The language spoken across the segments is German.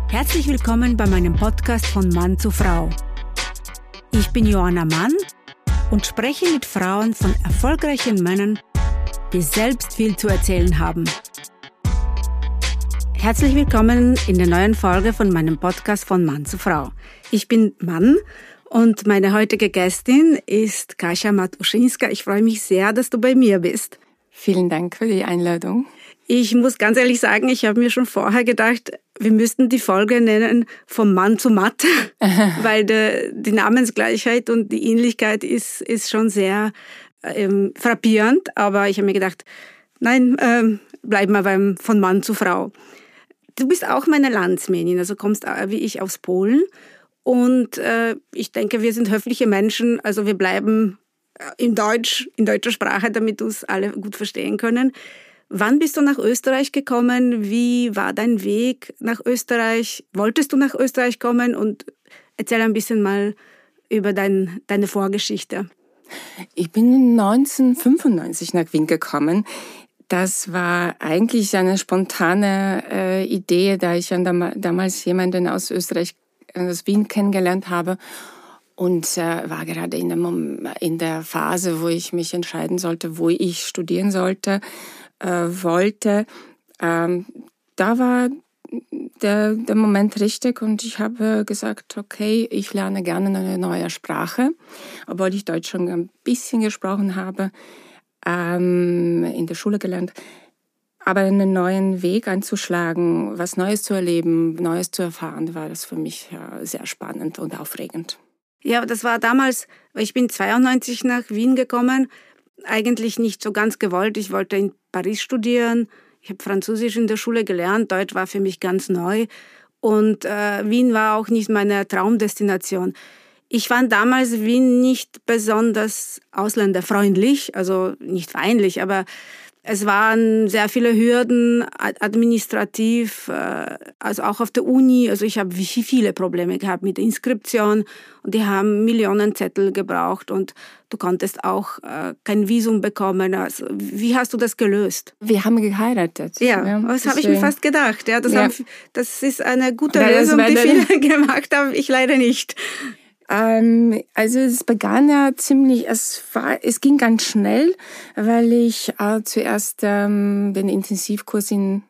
Herzlich willkommen bei meinem Podcast von Mann zu Frau. Ich bin Joanna Mann und spreche mit Frauen von erfolgreichen Männern, die selbst viel zu erzählen haben. Herzlich willkommen in der neuen Folge von meinem Podcast von Mann zu Frau. Ich bin Mann und meine heutige Gästin ist Kasia Matuszynska. Ich freue mich sehr, dass du bei mir bist. Vielen Dank für die Einladung. Ich muss ganz ehrlich sagen, ich habe mir schon vorher gedacht, wir müssten die Folge nennen vom Mann zu Matt, weil die Namensgleichheit und die Ähnlichkeit ist schon sehr frappierend. Aber ich habe mir gedacht, nein, bleiben wir beim von Mann zu Frau. Du bist auch meine Landsmännin, also kommst wie ich aus Polen. Und ich denke, wir sind höfliche Menschen, also wir bleiben in deutscher Sprache, damit uns alle gut verstehen können. Wann bist du nach Österreich gekommen? Wie war dein Weg nach Österreich? Wolltest du nach Österreich kommen? Und erzähl ein bisschen mal über deine Vorgeschichte. Ich bin 1995 nach Wien gekommen. Das war eigentlich eine spontane Idee, da ich damals jemanden aus Österreich, aus Wien kennengelernt habe. Und war gerade in der Phase, wo ich mich entscheiden sollte, wo ich studieren wollte. Da war der Moment richtig und ich habe gesagt, okay, ich lerne gerne eine neue Sprache, obwohl ich Deutsch schon ein bisschen gesprochen habe, in der Schule gelernt. Aber einen neuen Weg einzuschlagen, was Neues zu erleben, Neues zu erfahren, war das für mich sehr spannend und aufregend. Ja, das war damals, ich bin 92 nach Wien gekommen, eigentlich nicht so ganz gewollt. Ich wollte in Paris studieren. Ich habe Französisch in der Schule gelernt. Deutsch war für mich ganz neu. Und Wien war auch nicht meine Traumdestination. Ich fand damals Wien nicht besonders ausländerfreundlich, also nicht feindlich, aber es waren sehr viele Hürden administrativ, also auch auf der Uni. Also ich habe viele Probleme gehabt mit der Inskription und die haben Millionen Zettel gebraucht und du konntest auch kein Visum bekommen. Also, wie hast du das gelöst? Wir haben geheiratet. Ja, das habe ich mir fast gedacht. Ja, das ist eine gute Lösung, die viele gemacht haben, ich leider nicht. Also es begann ja es ging ganz schnell, weil ich zuerst den Intensivkurs in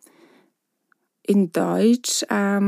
Deutsch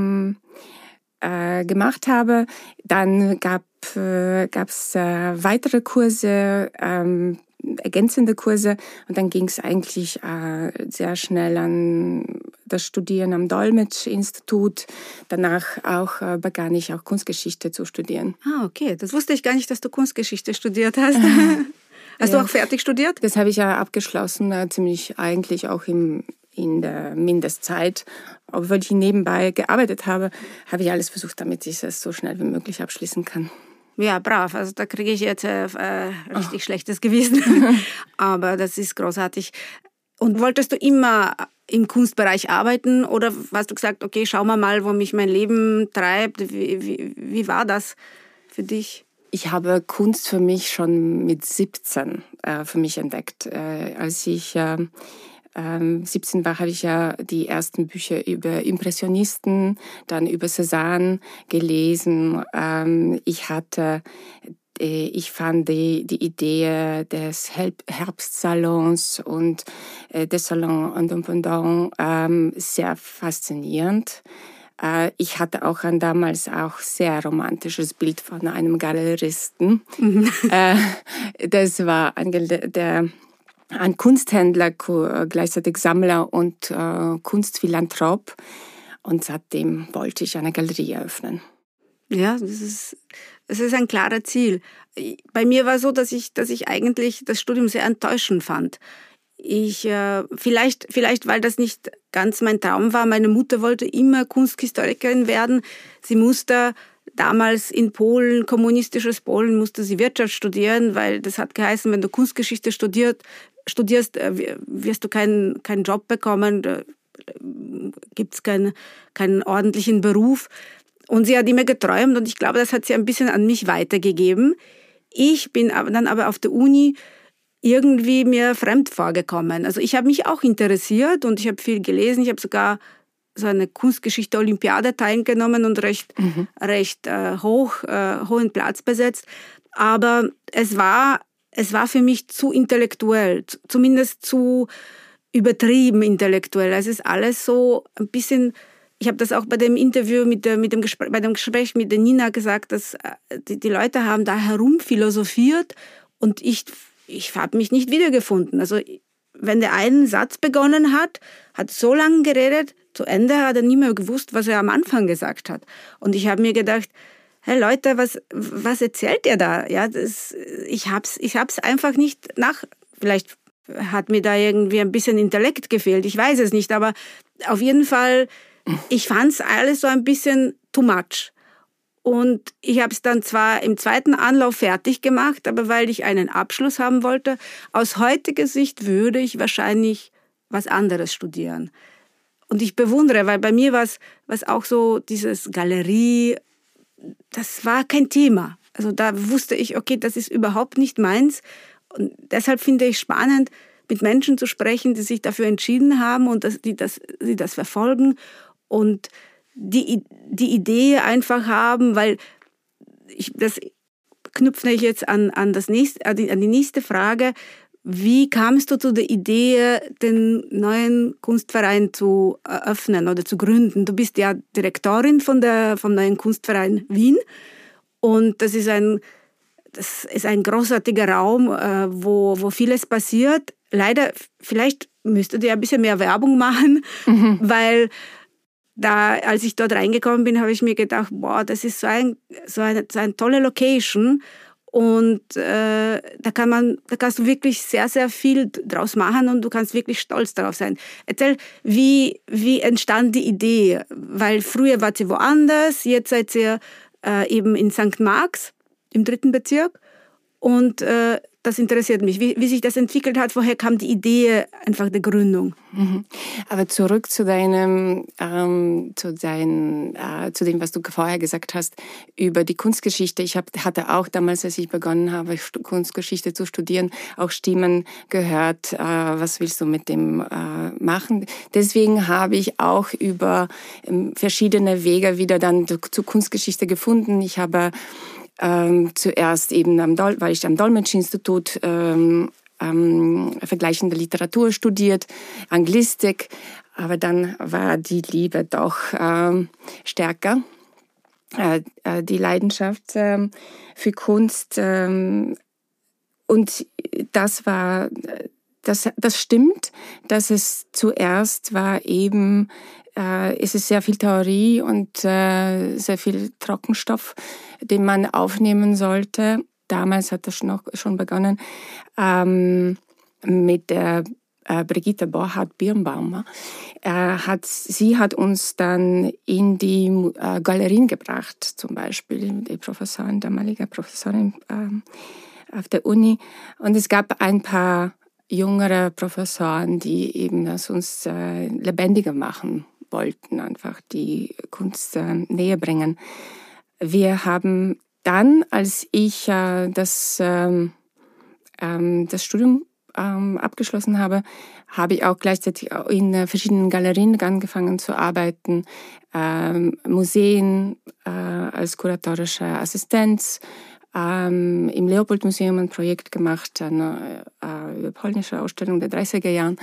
gemacht habe. Dann gab's weitere Kurse, ergänzende Kurse und dann ging es eigentlich sehr schnell an das Studieren am Dolmetsch-Institut. Danach begann ich auch Kunstgeschichte zu studieren. Ah, okay. Das wusste ich gar nicht, dass du Kunstgeschichte studiert hast. Hast du auch fertig studiert? Das habe ich ja abgeschlossen, ziemlich eigentlich auch in der Mindestzeit. Obwohl ich nebenbei gearbeitet habe, habe ich alles versucht, damit ich es so schnell wie möglich abschließen kann. Ja, brav. Also da kriege ich jetzt richtig schlechtes Gewissen. Aber das ist großartig. Und wolltest du immer im Kunstbereich arbeiten oder hast du gesagt, okay, schauen wir mal, wo mich mein Leben treibt? Wie war das für dich? Ich habe Kunst für mich schon mit 17 für mich entdeckt. Als ich 17 war, habe ich ja die ersten Bücher über Impressionisten, dann über Cézanne gelesen. Ich fand die Idee des Herbstsalons und des Salon Indépendant sehr faszinierend. Ich hatte auch damals auch sehr romantisches Bild von einem Galeristen. Das war ein Kunsthändler, gleichzeitig Sammler und Kunstphilanthrop. Und seitdem wollte ich eine Galerie eröffnen. Ja, das ist ein klares Ziel. Bei mir war es so, dass ich eigentlich das Studium sehr enttäuschend fand. Vielleicht, weil das nicht ganz mein Traum war. Meine Mutter wollte immer Kunsthistorikerin werden. Sie musste damals in Polen, kommunistisches Polen, musste sie Wirtschaft studieren, weil das hat geheißen, wenn du Kunstgeschichte studierst, wirst du keinen Job bekommen, gibt's keinen ordentlichen Beruf. Und sie hat immer geträumt und ich glaube, das hat sie ein bisschen an mich weitergegeben. Ich bin dann aber auf der Uni irgendwie mir fremd vorgekommen. Also ich habe mich auch interessiert und ich habe viel gelesen. Ich habe sogar so eine Kunstgeschichte-Olympiade teilgenommen und recht hohen Platz besetzt. Aber es war für mich zu intellektuell, zumindest zu übertrieben intellektuell. Es ist alles so ein bisschen, ich habe das auch bei dem Interview bei dem Gespräch mit der Nina gesagt, dass die Leute haben da herumphilosophiert und ich habe mich nicht wiedergefunden. Also wenn der einen Satz begonnen hat so lange geredet, zu Ende hat er nie mehr gewusst, was er am Anfang gesagt hat. Und ich habe mir gedacht, hey Leute, was erzählt ihr da? Ja, ich hab's einfach nicht vielleicht hat mir da irgendwie ein bisschen Intellekt gefehlt, ich weiß es nicht, aber auf jeden Fall, ich fand's alles so ein bisschen too much. Und ich habe es dann zwar im zweiten Anlauf fertig gemacht, aber weil ich einen Abschluss haben wollte, aus heutiger Sicht würde ich wahrscheinlich was anderes studieren. Und ich bewundere, weil bei mir war es auch so, dieses Galerie, das war kein Thema. Also da wusste ich, okay, das ist überhaupt nicht meins. Und deshalb finde ich spannend, mit Menschen zu sprechen, die sich dafür entschieden haben und die das verfolgen und die Idee einfach haben, weil das knüpfe ich jetzt an die nächste Frage. Wie kamst du zu der Idee, den neuen Kunstverein zu eröffnen oder zu gründen? Du bist ja Direktorin vom neuen Kunstverein Wien und das ist ein großartiger Raum, wo vieles passiert. Leider, vielleicht müsstet ihr ein bisschen mehr Werbung machen, weil als ich dort reingekommen bin, habe ich mir gedacht, boah, das ist so eine tolle Location. Und da kannst du wirklich sehr, sehr viel draus machen und du kannst wirklich stolz darauf sein. Erzähl, wie entstand die Idee? Weil früher wart ihr woanders, jetzt seid ihr eben in St. Marx im 3. Bezirk. Und das interessiert mich, wie sich das entwickelt hat. Woher kam die Idee einfach der Gründung? Aber zurück zu dem, was du vorher gesagt hast über die Kunstgeschichte. Ich hatte auch damals, als ich begonnen habe, Kunstgeschichte zu studieren, auch Stimmen gehört, was willst du mit dem machen? Deswegen habe ich auch über verschiedene Wege wieder dann zur Kunstgeschichte gefunden. Ich habe zuerst eben weil ich am Dolmetsch-Institut vergleichende Literatur studiert, Anglistik, aber dann war die Liebe doch stärker, die Leidenschaft für Kunst und das stimmt, dass es zuerst war eben es ist sehr viel Theorie und sehr viel Trockenstoff, den man aufnehmen sollte. Damals hat das schon begonnen mit der Brigitte Borchardt-Birnbaumer. Sie hat uns dann in die Galerien gebracht, zum Beispiel die damalige Professorin auf der Uni. Und es gab ein paar jüngere Professoren, die eben das uns lebendiger machen wollten, einfach die Kunst näher bringen. Wir haben dann, als ich das Studium abgeschlossen habe, habe ich auch gleichzeitig in verschiedenen Galerien angefangen zu arbeiten, Museen als kuratorische Assistenz, im Leopold-Museum ein Projekt gemacht, eine polnische Ausstellung der 30er Jahren,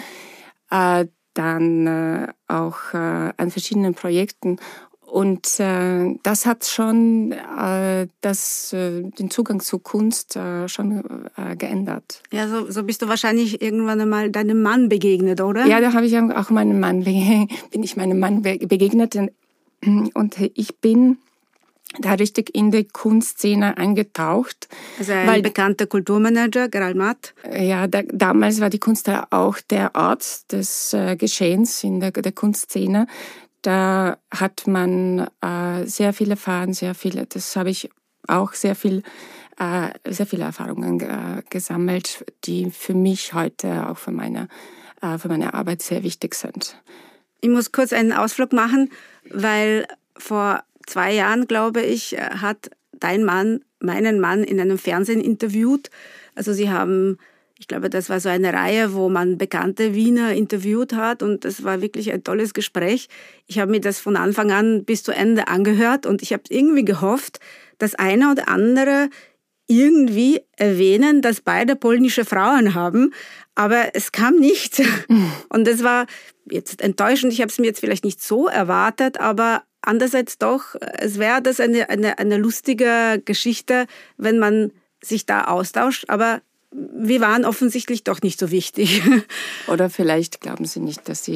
dann auch an verschiedenen Projekten. Und das hat schon den Zugang zu Kunst schon geändert. Ja, so bist du wahrscheinlich irgendwann einmal deinem Mann begegnet, oder? Ja, da habe ich auch meinem Mann begegnet. Und ich bin da richtig in die Kunstszene eingetaucht. Also ein bekannter Kulturmanager, Gerald Matt. Ja, damals war die Kunst auch der Ort des Geschehens in der Kunstszene. Da hat man sehr viel erfahren, das habe ich auch sehr viele Erfahrungen gesammelt, die für mich heute auch für meine Arbeit sehr wichtig sind. Ich muss kurz einen Ausflug machen, weil vor 2 Jahren, glaube ich, hat dein Mann meinen Mann in einem Fernsehen interviewt. Also sie haben Ich glaube, das war so eine Reihe, wo man bekannte Wiener interviewt hat und das war wirklich ein tolles Gespräch. Ich habe mir das von Anfang an bis zu Ende angehört und ich habe irgendwie gehofft, dass einer oder andere irgendwie erwähnen, dass beide polnische Frauen haben, aber es kam nichts. Und das war jetzt enttäuschend. Ich habe es mir jetzt vielleicht nicht so erwartet, aber andererseits doch, es wäre das eine lustige Geschichte, wenn man sich da austauscht, aber wir waren offensichtlich doch nicht so wichtig. Oder vielleicht glauben Sie nicht, dass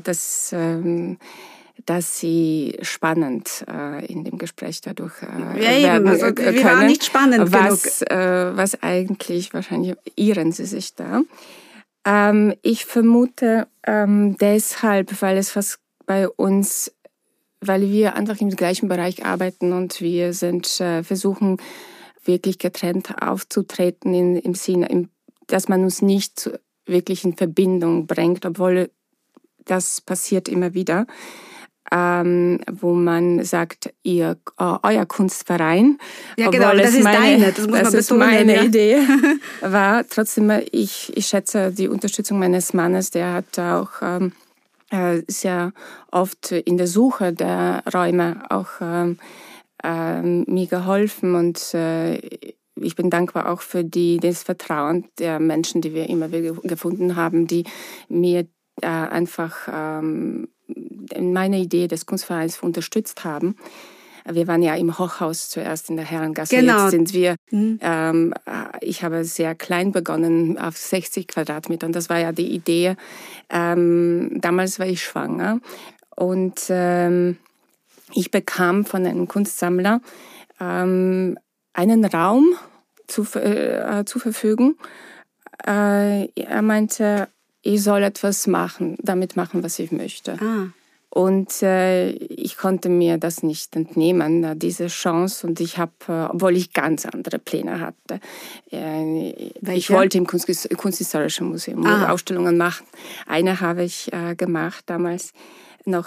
Sie spannend in dem Gespräch dadurch werden also, können. Wir waren nicht spannend genug. Was eigentlich, wahrscheinlich irren Sie sich da. Ich vermute deshalb, weil es fast bei uns, weil wir einfach im gleichen Bereich arbeiten und wir versuchen wirklich getrennt aufzutreten im Sinne, dass man uns nicht wirklich in Verbindung bringt, obwohl das passiert immer wieder, wo man sagt, euer Kunstverein, ja genau, das ist deine, das muss man betonen. Das ist meine Idee war. Trotzdem, ich schätze die Unterstützung meines Mannes, der hat auch sehr oft in der Suche der Räume auch mir geholfen und ich bin dankbar auch für das Vertrauen der Menschen, die wir immer wieder gefunden haben, die mir einfach in meiner Idee des Kunstvereins unterstützt haben. Wir waren ja im Hochhaus zuerst in der Herrengasse. Genau. Jetzt sind wir, ich habe sehr klein begonnen, auf 60 Quadratmetern. Das war ja die Idee. Damals war ich schwanger und ich bekam von einem Kunstsammler einen Raum zu verfügen. Er meinte, ich soll etwas damit machen, was ich möchte. Und ich konnte mir das nicht entnehmen, diese Chance. Und ich habe, obwohl ich ganz andere Pläne hatte, ich wollte im Kunsthistorischen Museum Ausstellungen machen. Eine habe ich gemacht damals, noch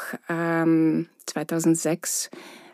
2006.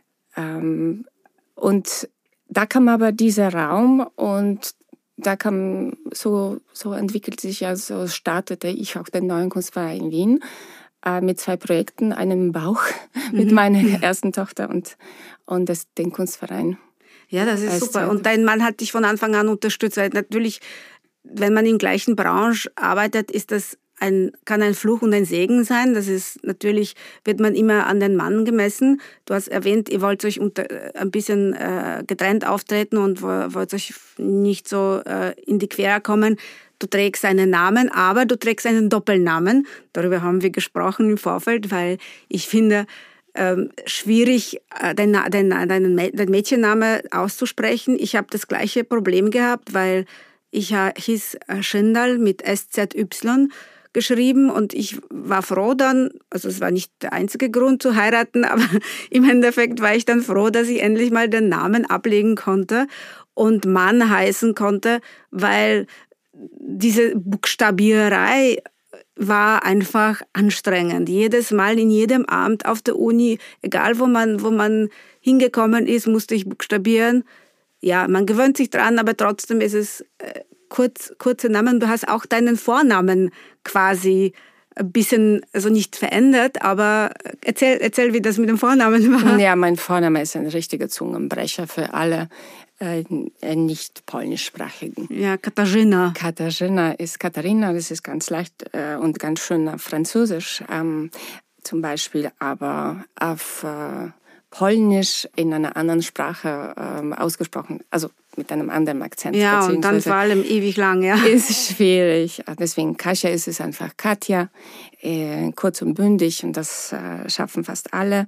Und da kam aber dieser Raum und da kam so entwickelt sich, also startete ich auch den neuen Kunstverein in Wien mit 2 Projekten, einem im Bauch mit meiner ersten Tochter und den Kunstverein. Ja, das ist super. Und dein Mann hat dich von Anfang an unterstützt. Weil natürlich, wenn man in der gleichen Branche arbeitet, ist das kann ein Fluch und ein Segen sein. Das ist natürlich, wird man immer an den Mann gemessen. Du hast erwähnt, ihr wollt euch ein bisschen getrennt auftreten und wollt euch nicht so in die Quere kommen. Du trägst einen Namen, aber du trägst einen Doppelnamen. Darüber haben wir gesprochen im Vorfeld, weil ich finde, schwierig, deinen Mädchenname auszusprechen. Ich habe das gleiche Problem gehabt, weil ich hieß Schindal mit SZY geschrieben und ich war froh dann, also es war nicht der einzige Grund zu heiraten, aber im Endeffekt war ich dann froh, dass ich endlich mal den Namen ablegen konnte und Mann heißen konnte, weil diese Buchstabiererei war einfach anstrengend. Jedes Mal in jedem Abend auf der Uni, egal wo man hingekommen ist, musste ich buchstabieren. Ja, man gewöhnt sich dran, aber trotzdem ist es kurze Namen. Du hast auch deinen Vornamen quasi ein bisschen, also nicht verändert, aber erzähl, wie das mit dem Vornamen war. Ja, mein Vorname ist ein richtiger Zungenbrecher für alle nicht polnischsprachigen. Ja, Katarzyna. Katarzyna ist Katharina, das ist ganz leicht und ganz schön französisch zum Beispiel, aber auf Polnisch in einer anderen Sprache ausgesprochen, also mit einem anderen Akzent. Ja, und dann vor allem ewig lang, ja. Ist schwierig. Deswegen Kasia ist es einfach Katja, kurz und bündig und das schaffen fast alle.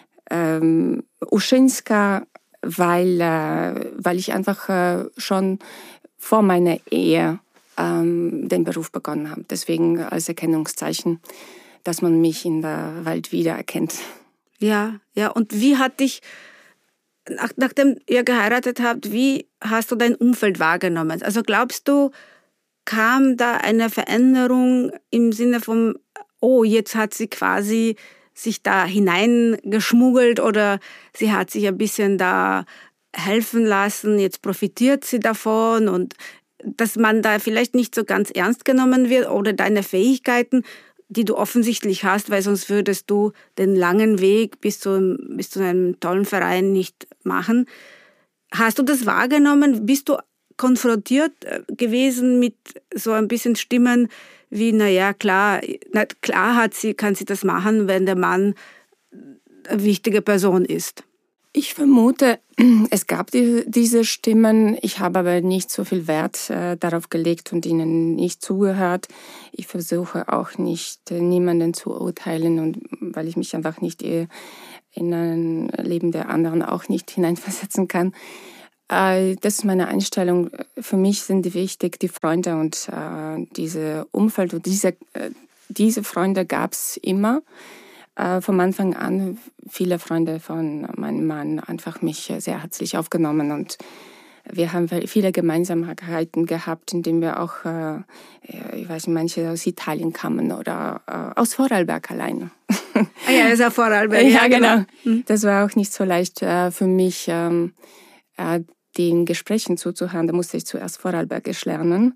Uschinska, weil ich einfach schon vor meiner Ehe den Beruf begonnen habe. Deswegen als Erkennungszeichen, dass man mich in der Welt wiedererkennt. Ja. Und wie hat dich, nachdem ihr geheiratet habt, wie hast du dein Umfeld wahrgenommen? Also glaubst du, kam da eine Veränderung im Sinne von, oh, jetzt hat sie quasi sich da hineingeschmuggelt oder sie hat sich ein bisschen da helfen lassen, jetzt profitiert sie davon und dass man da vielleicht nicht so ganz ernst genommen wird oder deine Fähigkeiten, die du offensichtlich hast, weil sonst würdest du den langen Weg bis zu einem tollen Verein nicht machen. Hast du das wahrgenommen? Bist du konfrontiert gewesen mit so ein bisschen Stimmen wie, klar kann sie das machen, wenn der Mann eine wichtige Person ist? Ich vermute, es gab diese Stimmen. Ich habe aber nicht so viel Wert darauf gelegt und ihnen nicht zugehört. Ich versuche auch nicht, niemanden zu urteilen, und weil ich mich einfach nicht in ein Leben der anderen auch nicht hineinversetzen kann. Das ist meine Einstellung. Für mich sind wichtig die Freunde und diese Umfeld. Und diese Freunde gab es immer. Vom Anfang an viele Freunde von meinem Mann einfach mich sehr herzlich aufgenommen, und wir haben viele Gemeinsamkeiten gehabt, indem wir auch, ich weiß nicht, manche aus Italien kamen oder aus Vorarlberg alleine. Ah ja, das ist auch Vorarlberg. Ja, genau. Das war auch nicht so leicht für mich, den Gesprächen zuzuhören. Da musste ich zuerst Vorarlbergisch lernen.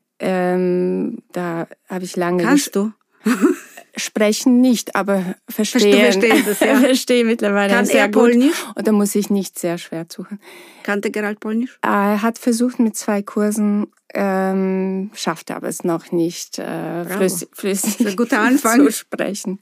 Da habe ich lange... Kannst du? Sprechen nicht, aber verstehen. Du verstehst es, ja. Verstehe mittlerweile Kann sehr er gut. Polnisch? Und da muss ich nicht sehr schwer suchen. Kannte Gerald Polnisch? Er hat versucht mit 2 Kursen, schaffte aber es noch nicht, flüssig guter Anfang. zu sprechen.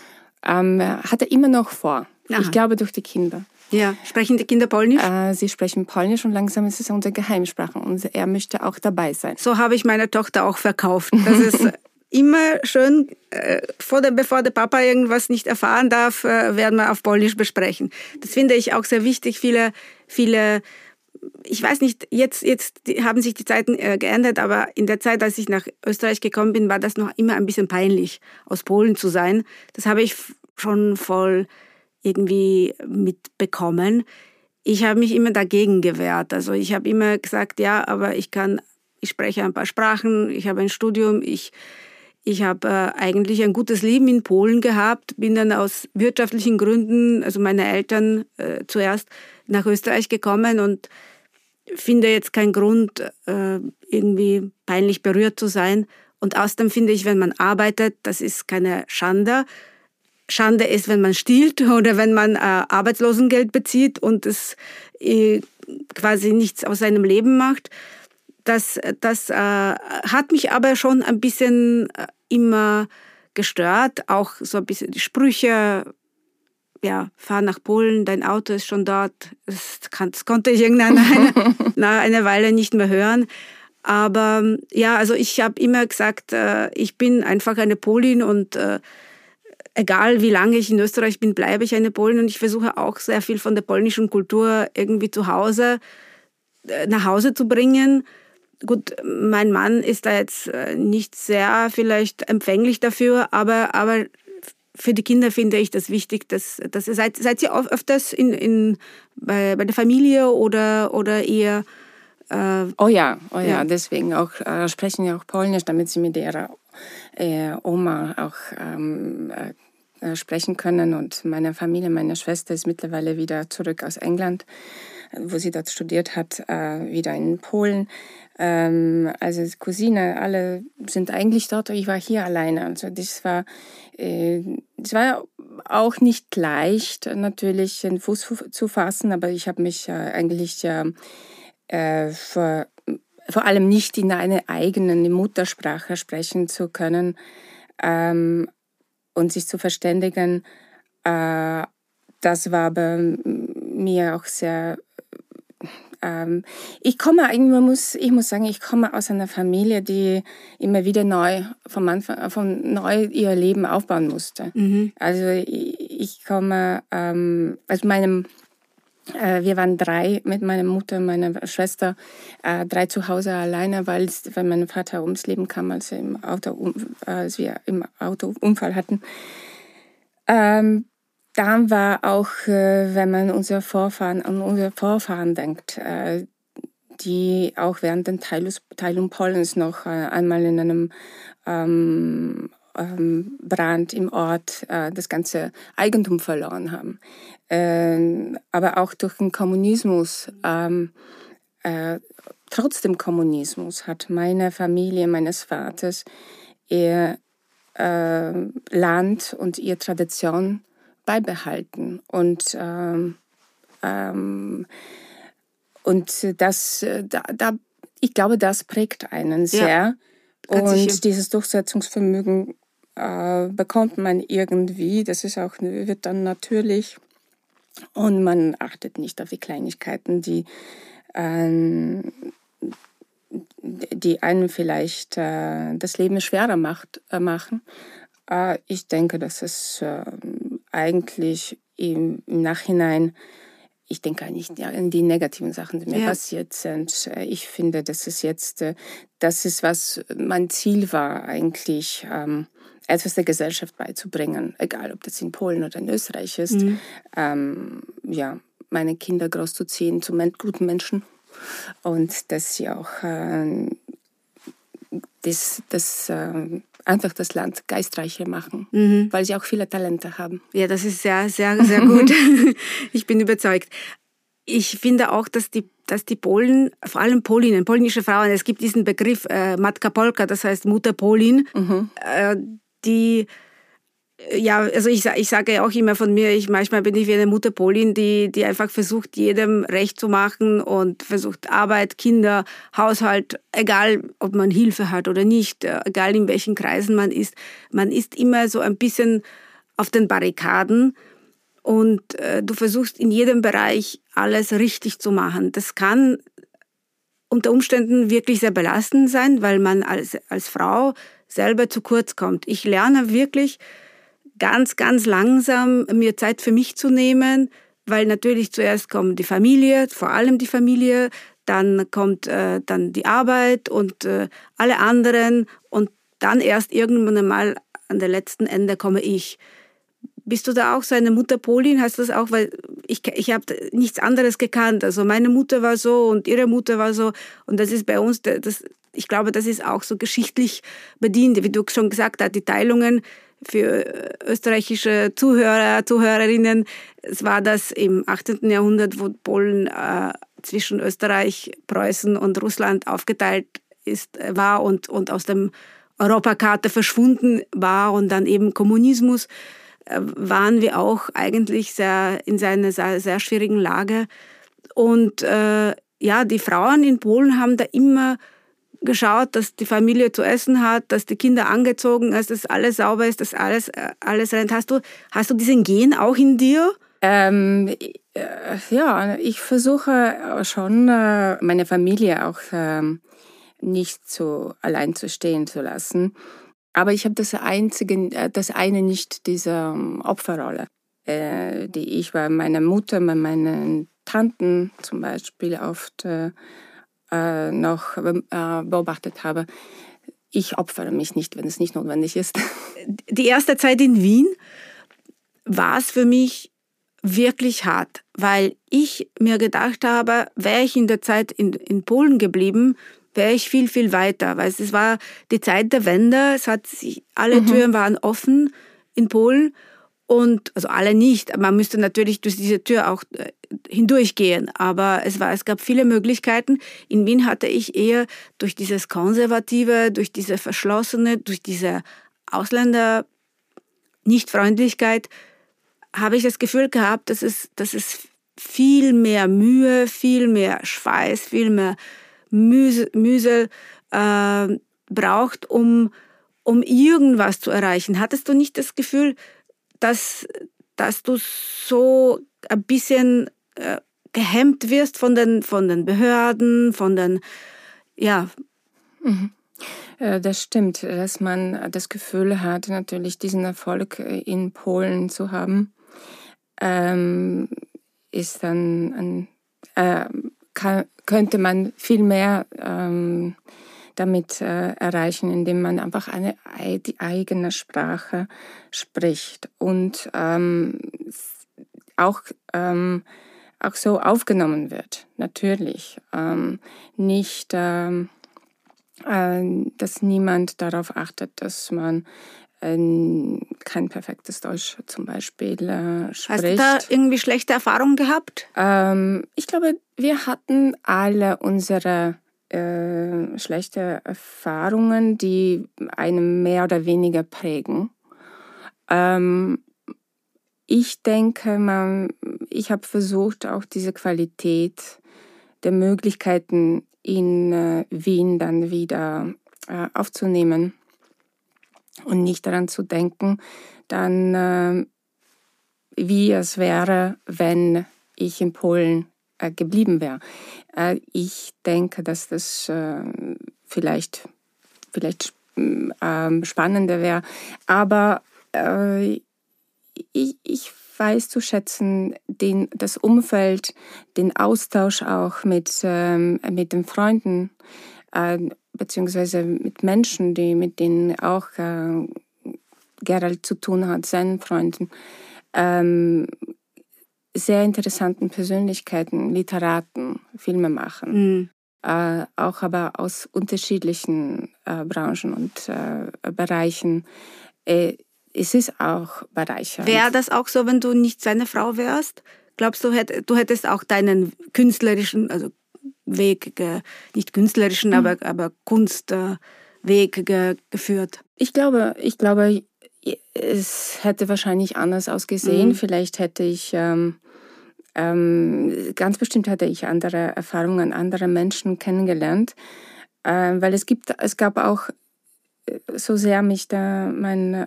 Hat er immer noch vor. Aha. Ich glaube durch die Kinder. Ja, sprechen die Kinder Polnisch? Sie sprechen Polnisch und langsam ist es unsere Geheimsprache und er möchte auch dabei sein. So habe ich meine Tochter auch verkauft. Das ist immer schön, bevor der Papa irgendwas nicht erfahren darf, werden wir auf Polnisch besprechen. Das finde ich auch sehr wichtig. Viele, ich weiß nicht, jetzt haben sich die Zeiten geändert, aber in der Zeit, als ich nach Österreich gekommen bin, war das noch immer ein bisschen peinlich, aus Polen zu sein. Das habe ich schon voll irgendwie mitbekommen. Ich habe mich immer dagegen gewehrt. Also ich habe immer gesagt, ja, aber ich spreche ein paar Sprachen, ich habe ein Studium, ich habe eigentlich ein gutes Leben in Polen gehabt, bin dann aus wirtschaftlichen Gründen, also meine Eltern zuerst, nach Österreich gekommen und finde jetzt keinen Grund, irgendwie peinlich berührt zu sein. Und außerdem finde ich, wenn man arbeitet, das ist keine Schande. Schande ist, wenn man stiehlt oder wenn man Arbeitslosengeld bezieht und es quasi nichts aus seinem Leben macht. Das hat mich aber schon ein bisschen immer gestört. Auch so ein bisschen die Sprüche, ja, fahr nach Polen, dein Auto ist schon dort. Das konnte ich irgendwann nach einer Weile nicht mehr hören. Aber ja, also ich habe immer gesagt, ich bin einfach eine Polin und egal wie lange ich in Österreich bin, bleibe ich eine Polin. Und ich versuche auch sehr viel von der polnischen Kultur irgendwie nach Hause zu bringen. Gut, mein Mann ist da jetzt nicht sehr vielleicht empfänglich dafür, aber für die Kinder finde ich das wichtig, dass ihr seid ihr öfters bei der Familie oder eher... Oh ja, deswegen auch sprechen ja auch Polnisch, damit sie mit ihrer Oma auch sprechen können. Und meine Familie, meine Schwester ist mittlerweile wieder zurück aus England, wo sie dort studiert hat, wieder in Polen. Also Cousine, alle sind eigentlich dort. Ich war hier alleine. Also das war auch nicht leicht, natürlich den Fuß zu fassen, aber ich habe mich eigentlich vor allem nicht in einer eigenen Muttersprache sprechen zu können und sich zu verständigen. Das war bei mir auch sehr... Ich muss sagen, ich komme aus einer Familie, die immer wieder von neu ihr Leben aufbauen musste. Mhm. Also ich komme, wir waren 3 mit meiner Mutter und meiner Schwester, 3 zu Hause alleine, weil mein Vater ums Leben kam, als wir im Autounfall hatten. Dann war auch, wenn man an unsere Vorfahren denkt, die auch während der Teilung Polens noch einmal in einem Brand im Ort das ganze Eigentum verloren haben. Aber auch durch den Kommunismus trotz dem Kommunismus hat meine Familie meines Vaters ihr Land und ihre Tradition beibehalten. Und das, ich glaube, das prägt einen sehr. Und dieses Durchsetzungsvermögen bekommt man irgendwie. Das ist auch, wird dann natürlich. Und man achtet nicht auf die Kleinigkeiten, die einem vielleicht das Leben schwerer machen. Ich denke, dass es eigentlich im Nachhinein, ich denke eigentlich an die negativen Sachen, die mir passiert sind. Ich finde, das ist jetzt, das ist, was mein Ziel war, eigentlich etwas der Gesellschaft beizubringen, egal ob das in Polen oder in Österreich ist. Meine Kinder großzuziehen zu guten Menschen und dass sie auch einfach das Land geistreicher machen, weil sie auch viele Talente haben. Ja, das ist sehr, sehr, sehr gut. Ich bin überzeugt. Ich finde auch, dass die Polen, vor allem Polinnen, polnische Frauen, es gibt diesen Begriff Matka Polka, das heißt Mutter Polin, die, ja, also ich sage ja auch immer von mir, manchmal bin ich wie eine Mutter Polin, die einfach versucht, jedem recht zu machen und versucht Arbeit, Kinder, Haushalt, egal ob man Hilfe hat oder nicht, egal in welchen Kreisen man ist immer so ein bisschen auf den Barrikaden und du versuchst in jedem Bereich alles richtig zu machen. Das kann unter Umständen wirklich sehr belastend sein, weil man als Frau selber zu kurz kommt. Ich lerne wirklich ganz, ganz langsam mir Zeit für mich zu nehmen, weil natürlich zuerst kommt die Familie, vor allem die Familie, dann kommt dann die Arbeit und alle anderen und dann erst irgendwann einmal an der letzten Ende komme ich. Bist du da auch so eine Mutter Polin? Hast du das auch? Weil ich habe nichts anderes gekannt. Also meine Mutter war so und ihre Mutter war so und das ist bei uns, ich glaube, das ist auch so geschichtlich bedient, wie du schon gesagt hast, die Teilungen für österreichische Zuhörer, Zuhörerinnen. Es war das im 18. Jahrhundert, wo Polen zwischen Österreich, Preußen und Russland aufgeteilt war und aus dem Europakarte verschwunden war und dann eben Kommunismus, waren wir auch eigentlich in einer sehr, sehr schwierigen Lage. Und die Frauen in Polen haben da immer geschaut, dass die Familie zu essen hat, dass die Kinder angezogen sind, dass alles sauber ist, dass alles rennt. Hast du diesen Gen auch in dir? Ich versuche schon, meine Familie auch nicht so allein zu stehen zu lassen. Aber ich habe das eine nicht, diese Opferrolle, die ich bei meiner Mutter, bei meinen Tanten zum Beispiel oft noch beobachtet habe. Ich opfere mich nicht, wenn es nicht notwendig ist. Die erste Zeit in Wien war es für mich wirklich hart, weil ich mir gedacht habe, wäre ich in der Zeit in Polen geblieben, wäre ich viel, viel weiter. Weil es war die Zeit der Wende, alle Türen waren offen in Polen und, also alle nicht, man müsste natürlich durch diese Tür auch hindurchgehen, aber es gab viele Möglichkeiten. In Wien hatte ich eher durch dieses Konservative, durch diese Verschlossene, durch diese Ausländer-Nichtfreundlichkeit, habe ich das Gefühl gehabt, dass es viel mehr Mühe, viel mehr Schweiß, viel mehr Mühsel braucht, um irgendwas zu erreichen. Hattest du nicht das Gefühl, dass du so ein bisschen gehemmt wirst von den Behörden, Das stimmt, dass man das Gefühl hat, natürlich diesen Erfolg in Polen zu haben, ist dann könnte man viel mehr damit erreichen, indem man einfach die eigene Sprache spricht und auch so aufgenommen wird, natürlich. Nicht, dass niemand darauf achtet, dass man kein perfektes Deutsch zum Beispiel spricht. Hast du da irgendwie schlechte Erfahrungen gehabt? Ich glaube, wir hatten alle unsere schlechte Erfahrungen, die einen mehr oder weniger prägen. Ich denke, ich habe versucht, auch diese Qualität der Möglichkeiten in Wien dann wieder aufzunehmen und nicht daran zu denken, dann wie es wäre, wenn ich in Polen geblieben wäre. Ich denke, dass das vielleicht spannender wäre, aber ich weiß zu schätzen, das Umfeld, den Austausch auch mit den Freunden, beziehungsweise mit Menschen, mit denen auch Gerald zu tun hat, seinen Freunden, sehr interessanten Persönlichkeiten, Literaten, Filmemachern, auch aber aus unterschiedlichen Branchen und Bereichen. Es ist auch bereichernd. Wäre das auch so, wenn du nicht seine Frau wärst? Glaubst du, du hättest auch deinen künstlerischen, also Weg, nicht künstlerischen, aber Kunstweg geführt? Ich glaube, es hätte wahrscheinlich anders ausgesehen. Vielleicht hätte ich, ganz bestimmt hätte ich andere Erfahrungen, andere Menschen kennengelernt. Weil es gab auch, so sehr mich da mein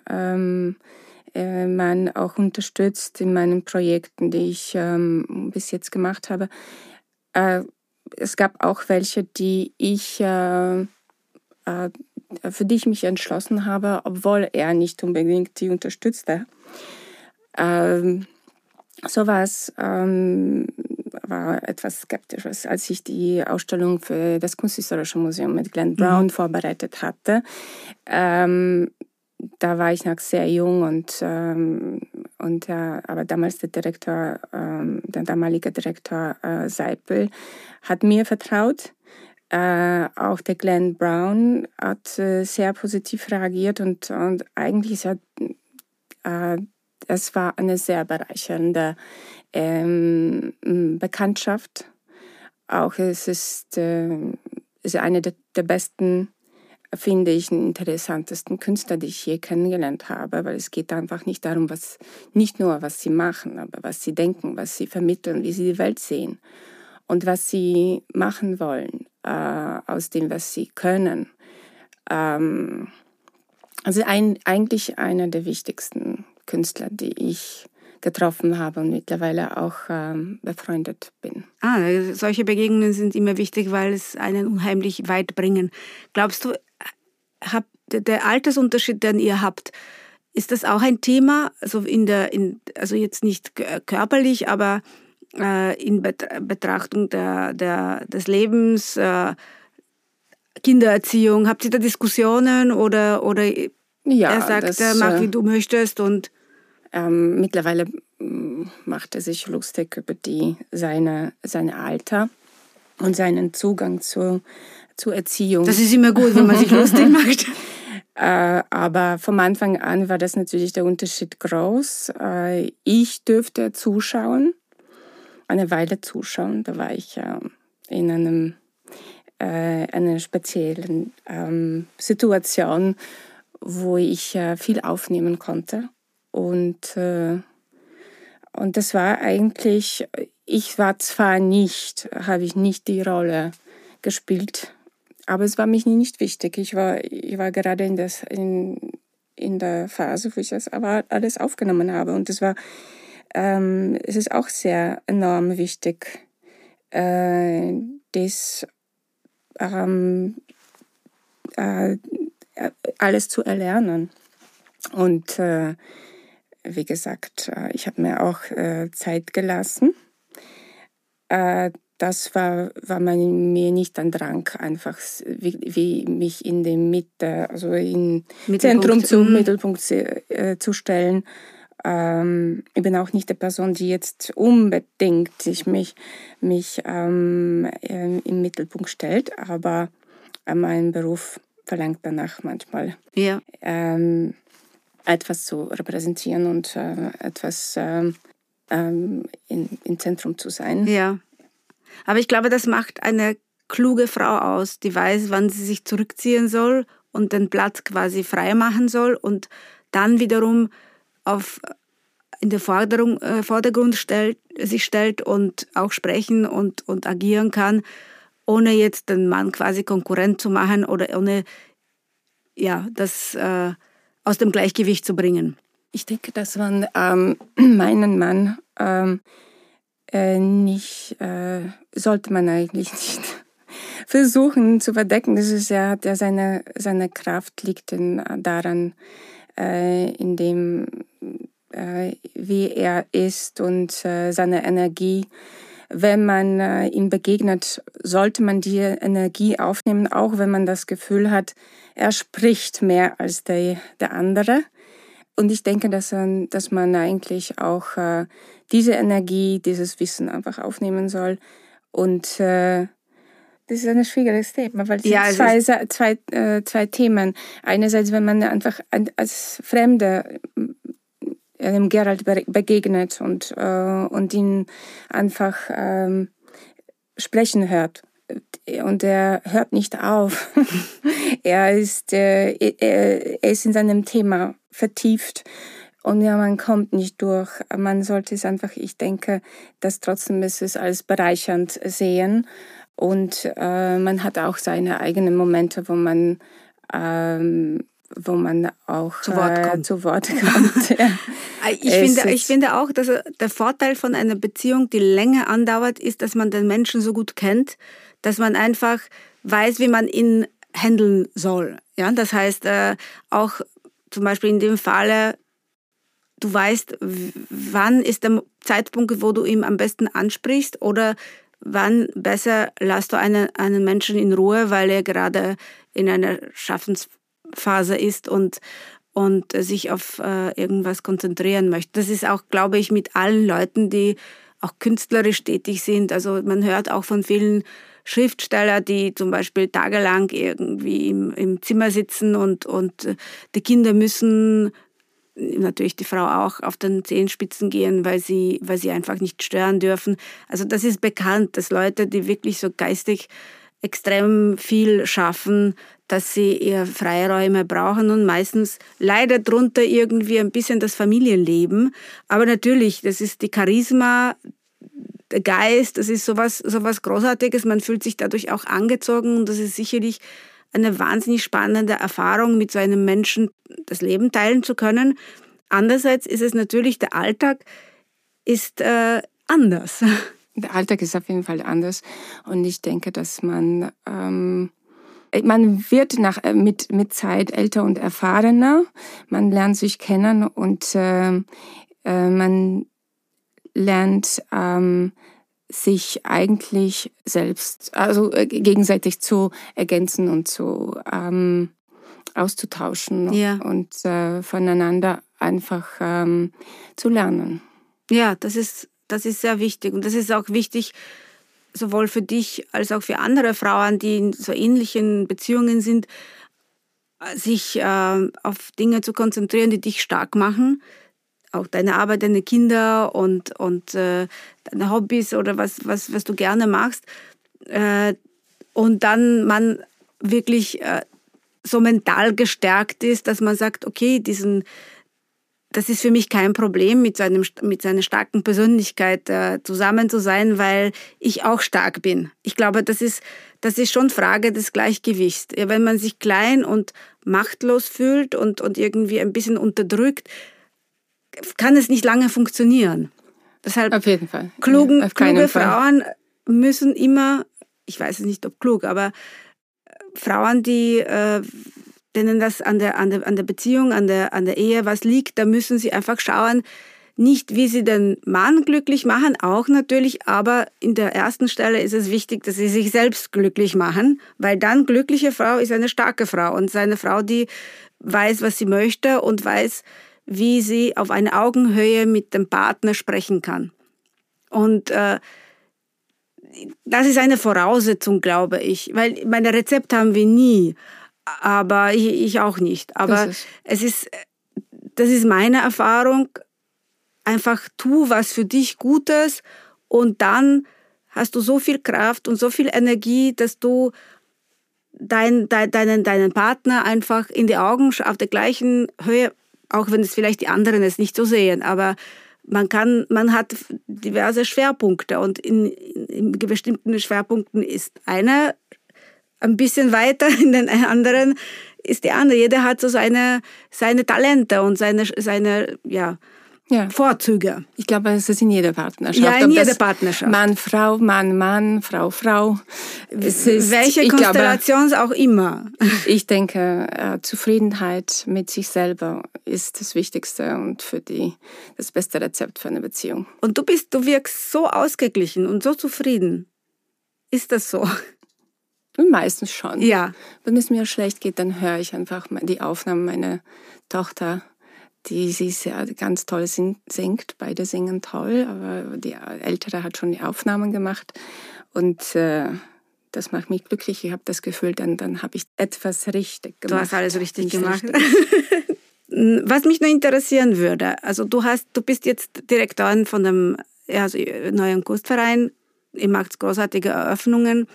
Mann auch unterstützt in meinen Projekten, die ich bis jetzt gemacht habe. Es gab auch welche, für die ich mich entschlossen habe, obwohl er nicht unbedingt die unterstützte. Sowas war etwas skeptisch, als ich die Ausstellung für das Kunsthistorische Museum mit Glenn Brown vorbereitet hatte. Da war ich noch sehr jung aber damals der damalige Direktor Seipel hat mir vertraut. Auch der Glenn Brown hat sehr positiv reagiert und eigentlich es war eine sehr bereichernde Bekanntschaft. Auch es ist eine der besten, finde ich, interessantesten Künstler, die ich je kennengelernt habe, weil es geht einfach nicht darum, nicht nur was sie machen, aber was sie denken, was sie vermitteln, wie sie die Welt sehen und was sie machen wollen aus dem, was sie können. Also eigentlich einer der wichtigsten Künstler, die ich getroffen habe und mittlerweile auch befreundet bin. Solche Begegnungen sind immer wichtig, weil es einen unheimlich weit bringen. Glaubst du, der Altersunterschied, den ihr habt, ist das auch ein Thema? Also also jetzt nicht körperlich, aber in Betrachtung des Lebens, Kindererziehung, habt ihr da Diskussionen oder ja, er sagt, mach wie du möchtest und mittlerweile macht er sich lustig über seine Alter und seinen Zugang zur Erziehung. Das ist immer gut, wenn man sich lustig macht. Aber vom Anfang an war das natürlich der Unterschied groß. Ich durfte eine Weile zuschauen. Da war ich in einer speziellen Situation, wo ich viel aufnehmen konnte. Und das war eigentlich, habe ich nicht die Rolle gespielt, aber es war mir nicht wichtig. Ich war gerade in der Phase, wo ich das aber alles aufgenommen habe. Und es ist auch sehr enorm wichtig, das alles zu erlernen. Und wie gesagt, ich habe mir auch Zeit gelassen. Das war mir nicht ein Drang, einfach wie mich in der Mitte, also im Mittelpunkt zu stellen. Ich bin auch nicht die Person, die jetzt unbedingt mich im Mittelpunkt stellt, aber mein Beruf verlangt danach manchmal, etwas zu repräsentieren und etwas im Zentrum zu sein. Ja, aber ich glaube, das macht eine kluge Frau aus, die weiß, wann sie sich zurückziehen soll und den Platz quasi frei machen soll und dann wiederum in den Vordergrund sich stellt und auch sprechen und agieren kann, ohne jetzt den Mann quasi Konkurrent zu machen oder ohne das aus dem Gleichgewicht zu bringen. Ich denke, dass man meinen Mann sollte man eigentlich nicht versuchen zu verdecken. Das ist ja, seine Kraft liegt daran, in dem, wie er ist und seine Energie. Wenn man ihm begegnet, sollte man die Energie aufnehmen, auch wenn man das Gefühl hat, er spricht mehr als der andere. Und ich denke, dass man eigentlich auch diese Energie, dieses Wissen einfach aufnehmen soll. Und das ist ein schwieriges Thema, weil es sind zwei Themen. Einerseits, wenn man einfach als Fremde dem Gerald begegnet und ihn einfach sprechen hört. Und er hört nicht auf. Er ist in seinem Thema vertieft und man kommt nicht durch. Man sollte es einfach, ich denke, dass trotzdem es als bereichernd sehen. Und man hat auch seine eigenen Momente, wo man auch zu Wort kommt. Ja. Ich finde auch, dass der Vorteil von einer Beziehung, die länger andauert, ist, dass man den Menschen so gut kennt, dass man einfach weiß, wie man ihn handeln soll. Ja, das heißt, auch zum Beispiel in dem Falle, du weißt, wann ist der Zeitpunkt, wo du ihn am besten ansprichst oder wann besser lässt du einen Menschen in Ruhe, weil er gerade in einer Schaffensphase ist und sich auf irgendwas konzentrieren möchte. Das ist auch, glaube ich, mit allen Leuten, die auch künstlerisch tätig sind. Also man hört auch von vielen Schriftsteller, die zum Beispiel tagelang irgendwie im Zimmer sitzen und die Kinder müssen, natürlich die Frau auch, auf den Zehenspitzen gehen, weil sie einfach nicht stören dürfen. Also das ist bekannt, dass Leute, die wirklich so geistig extrem viel schaffen, dass sie eher Freiräume brauchen und meistens leidet drunter irgendwie ein bisschen das Familienleben. Aber natürlich, das ist die Charisma, der Geist, das ist sowas Großartiges. Man fühlt sich dadurch auch angezogen und das ist sicherlich eine wahnsinnig spannende Erfahrung, mit so einem Menschen das Leben teilen zu können. Andererseits ist es natürlich, der Alltag ist anders. Der Alltag ist auf jeden Fall anders und ich denke, dass man wird mit Zeit älter und erfahrener, man lernt sich kennen und man lernt sich eigentlich selbst, also gegenseitig zu ergänzen und zu auszutauschen und voneinander einfach zu lernen. Ja, das ist sehr wichtig und das ist auch wichtig, sowohl für dich als auch für andere Frauen, die in so ähnlichen Beziehungen sind, sich auf Dinge zu konzentrieren, die dich stark machen. Auch deine Arbeit, deine Kinder und deine Hobbys oder was du gerne machst. Und dann man wirklich so mental gestärkt ist, dass man sagt, okay, das ist für mich kein Problem, mit seiner starken Persönlichkeit zusammen zu sein, weil ich auch stark bin. Ich glaube, das ist schon Frage des Gleichgewichts. Ja, wenn man sich klein und machtlos fühlt und irgendwie ein bisschen unterdrückt, kann es nicht lange funktionieren. Deshalb auf jeden Fall. Kluge Frauen müssen immer, ich weiß es nicht, ob klug, aber Frauen, denen das an der Beziehung, an der Ehe was liegt, da müssen sie einfach schauen, nicht wie sie den Mann glücklich machen, auch natürlich, aber in der ersten Stelle ist es wichtig, dass sie sich selbst glücklich machen, weil dann glückliche Frau ist eine starke Frau und ist eine Frau, die weiß, was sie möchte und weiß, wie sie auf eine Augenhöhe mit dem Partner sprechen kann. Und das ist eine Voraussetzung, glaube ich, weil meine Rezepte haben wir nie, aber ich auch nicht. Aber das ist meine Erfahrung, einfach tu was für dich Gutes und dann hast du so viel Kraft und so viel Energie, dass du deinen Partner einfach in die Augen auf der gleichen Höhe, auch wenn es vielleicht die anderen es nicht so sehen, aber man hat diverse Schwerpunkte und in bestimmten Schwerpunkten ist einer ein bisschen weiter, in den anderen ist die andere. Jeder hat so seine Talente und seine Vorzüge. Ich glaube, es ist in jeder Partnerschaft. Ja, in jeder Partnerschaft. Mann, Frau, Mann, Mann, Frau, Frau. Welche Konstellation auch immer. Ich denke, Zufriedenheit mit sich selber ist das Wichtigste und das beste Rezept für eine Beziehung. Und du wirkst so ausgeglichen und so zufrieden. Ist das so? Meistens schon. Ja. Wenn es mir schlecht geht, dann höre ich einfach die Aufnahmen meiner Tochter, sie sehr ganz toll singt. Beide singen toll, aber die Ältere hat schon die Aufnahmen gemacht. Und das macht mich glücklich. Ich habe das Gefühl, dann habe ich etwas richtig gemacht. Du hast alles richtig gemacht. Was mich noch interessieren würde, also du bist jetzt Direktorin von dem neuen Kunstverein. Ihr macht großartige Eröffnungen.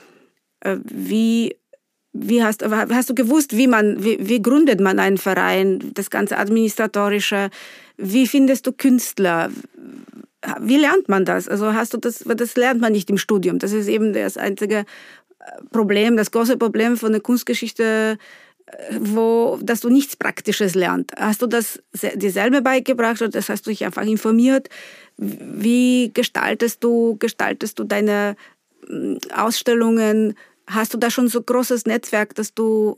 Wie hast du gewusst, wie gründet man einen Verein, das ganze Administratorische? Wie findest du Künstler? Wie lernt man das? Also das lernt man nicht im Studium. Das ist eben das einzige Problem, das große Problem von der Kunstgeschichte, dass du nichts Praktisches lernst. Hast du das dir selber beigebracht oder das hast du dich einfach informiert? Wie gestaltest du deine Ausstellungen? Hast du da schon so ein großes Netzwerk, dass du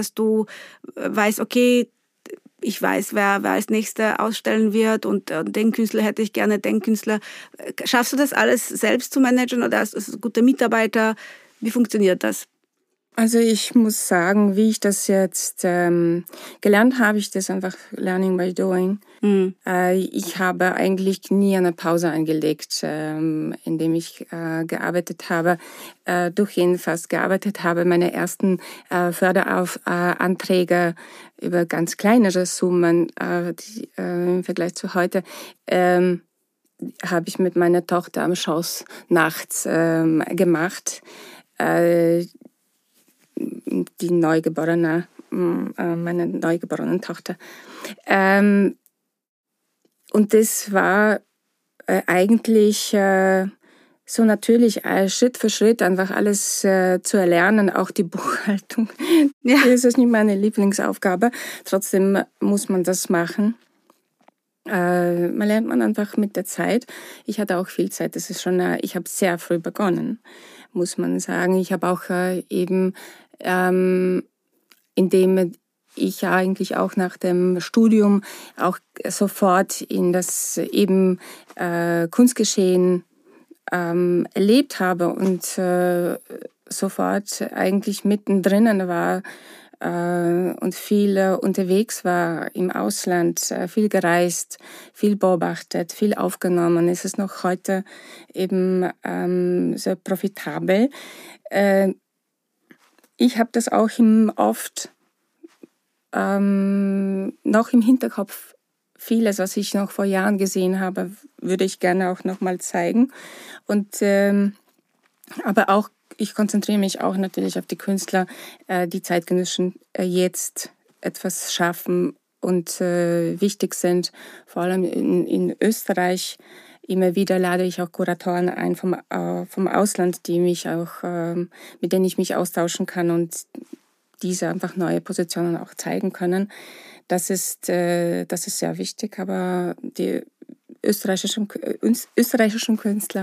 weißt, okay, ich weiß, wer als Nächster ausstellen wird und den Künstler hätte ich gerne, den Künstler. Schaffst du das alles selbst zu managen oder hast du gute Mitarbeiter? Wie funktioniert das? Also ich muss sagen, wie ich das jetzt gelernt habe, ich das einfach Learning by Doing. Ich habe eigentlich nie eine Pause eingelegt, indem ich gearbeitet habe, durchgehend gearbeitet habe. Meine ersten Förderanträge über ganz kleinere Summen im Vergleich zu heute habe ich mit meiner Tochter am Schoß nachts gemacht. Meine neugeborene Tochter. Und das war eigentlich so natürlich Schritt für Schritt einfach alles zu erlernen, auch die Buchhaltung. Ja. Das ist nicht meine Lieblingsaufgabe. Trotzdem muss man das machen. Man lernt einfach mit der Zeit. Ich hatte auch viel Zeit. Das ist ich habe sehr früh begonnen, muss man sagen. Ich habe auch eben, indem ich eigentlich auch nach dem Studium auch sofort in das eben Kunstgeschehen erlebt habe und sofort eigentlich mittendrin war und viel unterwegs war im Ausland, viel gereist, viel beobachtet, viel aufgenommen. Es ist noch heute eben sehr profitabel. Ich habe das auch oft noch im Hinterkopf. Vieles, was ich noch vor Jahren gesehen habe, würde ich gerne auch noch mal zeigen. Und aber auch ich konzentriere mich auch natürlich auf die Künstler, die zeitgenössischen jetzt etwas schaffen und wichtig sind. Vor allem in Österreich. Immer wieder lade ich auch Kuratoren ein vom Ausland, die mich auch, mit denen ich mich austauschen kann und diese einfach neue Positionen auch zeigen können. Das ist sehr wichtig, aber die österreichischen Künstler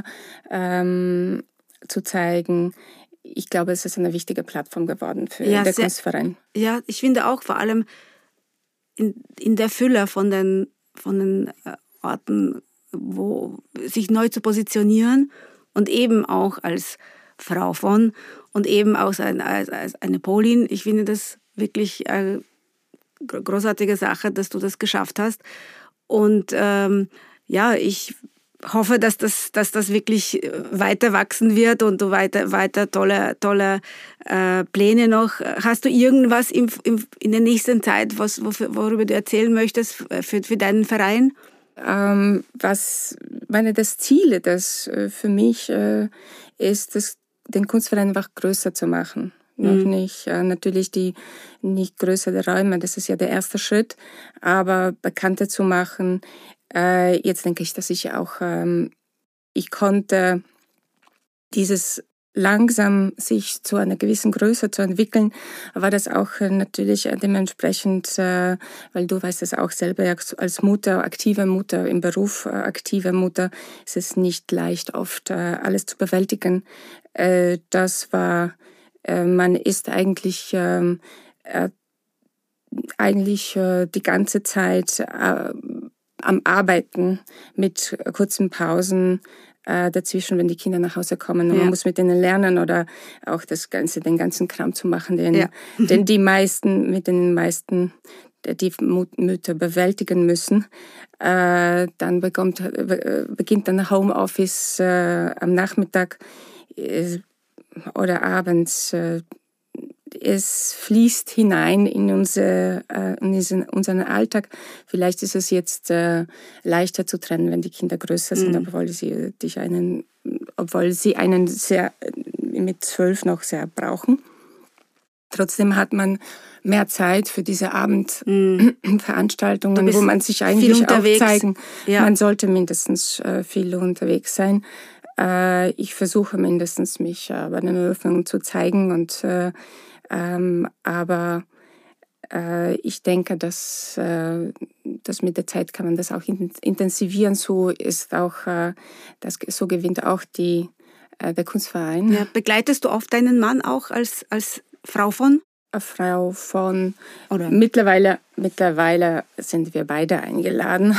zu zeigen, ich glaube, es ist eine wichtige Plattform geworden für den Kunstverein. Ja, ich finde auch vor allem in der Fülle von den Orten, wo sich neu zu positionieren und eben auch als Frau von und eben auch als eine Polin. Ich finde das wirklich eine großartige Sache, dass du das geschafft hast. Und ich hoffe, dass das wirklich weiter wachsen wird und du weiter tolle Pläne noch. Hast du irgendwas in der nächsten Zeit, worüber du erzählen möchtest für deinen Verein? Das Ziel, das für mich ist, den Kunstverein einfach größer zu machen. Noch nicht, natürlich nicht größere Räume, das ist ja der erste Schritt, aber bekannter zu machen. Jetzt denke ich, dass ich auch, ich konnte dieses langsam sich zu einer gewissen Größe zu entwickeln, war das auch natürlich dementsprechend, weil du weißt es auch selber, als Mutter, aktive Mutter, im Beruf aktive Mutter, ist es nicht leicht, oft alles zu bewältigen. Das war, man ist eigentlich die ganze Zeit am Arbeiten mit kurzen Pausen dazwischen, wenn die Kinder nach Hause kommen. Und man muss mit denen lernen oder auch den ganzen Kram zu machen, den die meisten die Mütter bewältigen müssen. Dann beginnt dann Homeoffice am Nachmittag oder abends. Es fließt hinein in unseren Alltag. Vielleicht ist es jetzt leichter zu trennen, wenn die Kinder größer sind, obwohl sie einen sehr mit 12 noch sehr brauchen. Trotzdem hat man mehr Zeit für diese Abendveranstaltungen, wo man sich eigentlich auch zeigen. Ja. Man sollte mindestens viel unterwegs sein. Ich versuche mindestens, mich bei den Eröffnungen zu zeigen aber ich denke, dass mit der Zeit kann man das auch intensivieren. So ist auch, so gewinnt auch der Kunstverein. Ja, begleitest du oft deinen Mann auch als Frau von? Frau von. Oder? Mittlerweile sind wir beide eingeladen.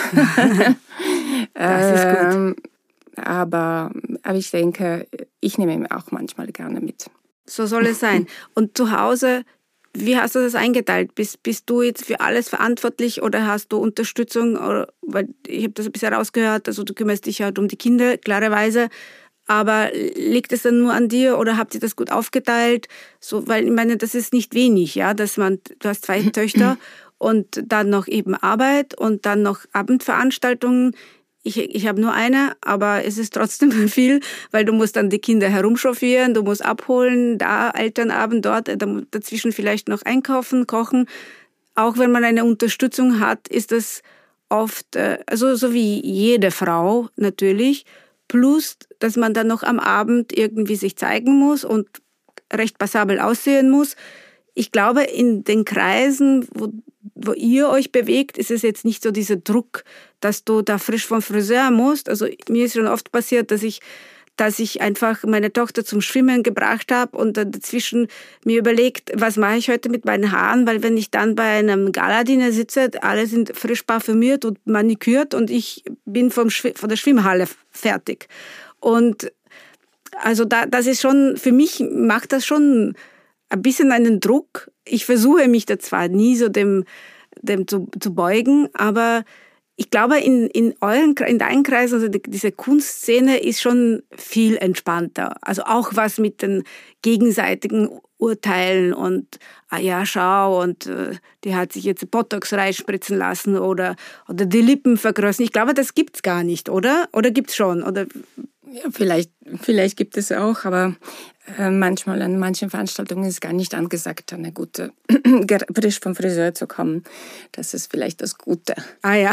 Das ist gut. Aber ich denke, ich nehme ihn auch manchmal gerne mit. So soll es sein. Und zu Hause, wie hast du das eingeteilt? Bist du jetzt für alles verantwortlich oder hast du Unterstützung? Weil ich habe das ein bisschen rausgehört, also du kümmerst dich halt um die Kinder, klarerweise. Aber liegt es dann nur an dir oder habt ihr das gut aufgeteilt? So, weil ich meine, das ist nicht wenig, ja, du hast 2 Töchter und dann noch eben Arbeit und dann noch Abendveranstaltungen. Ich habe nur eine, aber es ist trotzdem viel, weil du musst dann die Kinder herumchauffieren, du musst abholen, da Elternabend, dort, dazwischen vielleicht noch einkaufen, kochen. Auch wenn man eine Unterstützung hat, ist das oft, also so wie jede Frau natürlich, plus, dass man dann noch am Abend irgendwie sich zeigen muss und recht passabel aussehen muss. Ich glaube, in den Kreisen, wo ihr euch bewegt, ist es jetzt nicht so dieser Druck, dass du da frisch vom Friseur musst. Also mir ist schon oft passiert, dass ich einfach meine Tochter zum Schwimmen gebracht habe und dazwischen mir überlegt, was mache ich heute mit meinen Haaren, weil wenn ich dann bei einem Galadiner sitze, alle sind frisch parfümiert und manikürt und ich bin von der Schwimmhalle fertig. Und also das ist schon, für mich macht das schon ein bisschen einen Druck. Ich versuche mich da zwar nie so dem zu beugen, aber ich glaube, in deinem Kreis, also diese Kunstszene ist schon viel entspannter. Also auch was mit den gegenseitigen Urteilen und, schau, und die hat sich jetzt Botox reinspritzen lassen oder die Lippen vergrößern. Ich glaube, das gibt's gar nicht, oder? Oder gibt's schon? Oder? Ja, vielleicht gibt es auch, aber manchmal an manchen Veranstaltungen ist gar nicht angesagt, eine gute frisch vom Friseur zu kommen. Das ist vielleicht das Gute. Ah ja.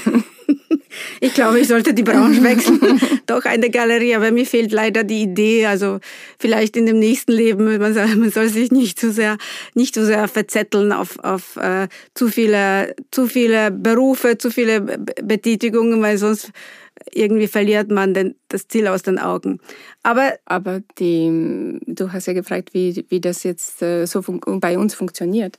Ich glaube, ich sollte die Branche wechseln. Doch eine Galerie, aber mir fehlt leider die Idee. Also vielleicht in dem nächsten Leben, man soll sich nicht zu sehr verzetteln auf zu viele Berufe, zu viele Betätigungen, weil sonst irgendwie verliert man das Ziel aus den Augen. Aber du hast ja gefragt, wie das jetzt so bei uns funktioniert.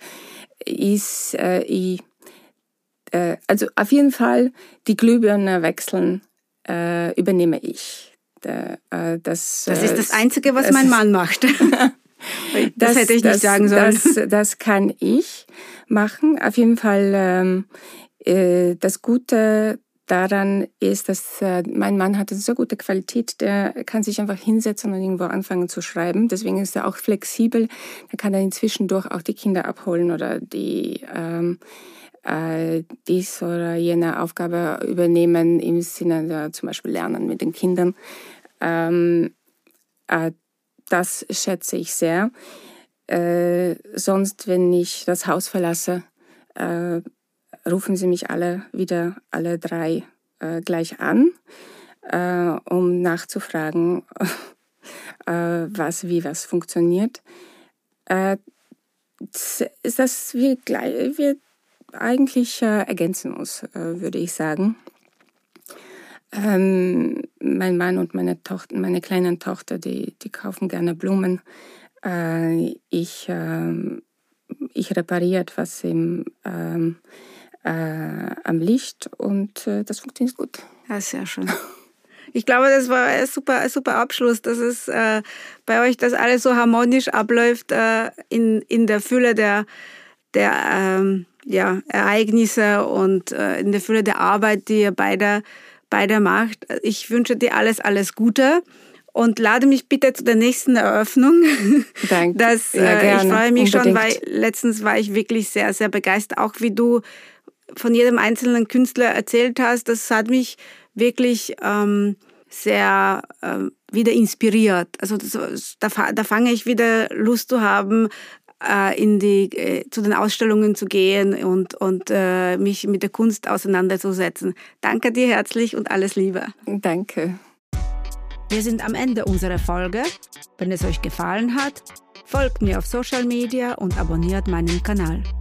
Also auf jeden Fall die Glühbirne wechseln übernehme ich. Das ist das Einzige, was mein Mann macht. Das hätte ich nicht sagen sollen. Das kann ich machen. Auf jeden Fall das Gute daran ist, dass mein Mann hat eine so gute Qualität, der kann sich einfach hinsetzen und irgendwo anfangen zu schreiben. Deswegen ist er auch flexibel. Da kann er inzwischen durch auch die Kinder abholen oder dies oder jene Aufgabe übernehmen im Sinne der zum Beispiel Lernen mit den Kindern. Das schätze ich sehr. Sonst, wenn ich das Haus verlasse, rufen sie mich alle 3 gleich an, um nachzufragen, was funktioniert. Wir eigentlich ergänzen uns, würde ich sagen. Mein Mann und meine kleine Tochter, die kaufen gerne Blumen. Ich repariere etwas am Licht und das funktioniert gut. Ja, sehr schön. Ich glaube, das war ein super Abschluss, dass es bei euch das alles so harmonisch abläuft in der Fülle der Ereignisse und in der Fülle der Arbeit, die ihr beide macht. Ich wünsche dir alles Gute und lade mich bitte zu der nächsten Eröffnung. Danke. Ich freue mich schon, weil letztens war ich wirklich sehr, sehr begeistert, auch wie du von jedem einzelnen Künstler erzählt hast. Das hat mich wirklich sehr wieder inspiriert. Also da fange ich wieder Lust zu haben, zu den Ausstellungen zu gehen und mich mit der Kunst auseinanderzusetzen. Danke dir herzlich und alles Liebe. Danke. Wir sind am Ende unserer Folge. Wenn es euch gefallen hat, folgt mir auf Social Media und abonniert meinen Kanal.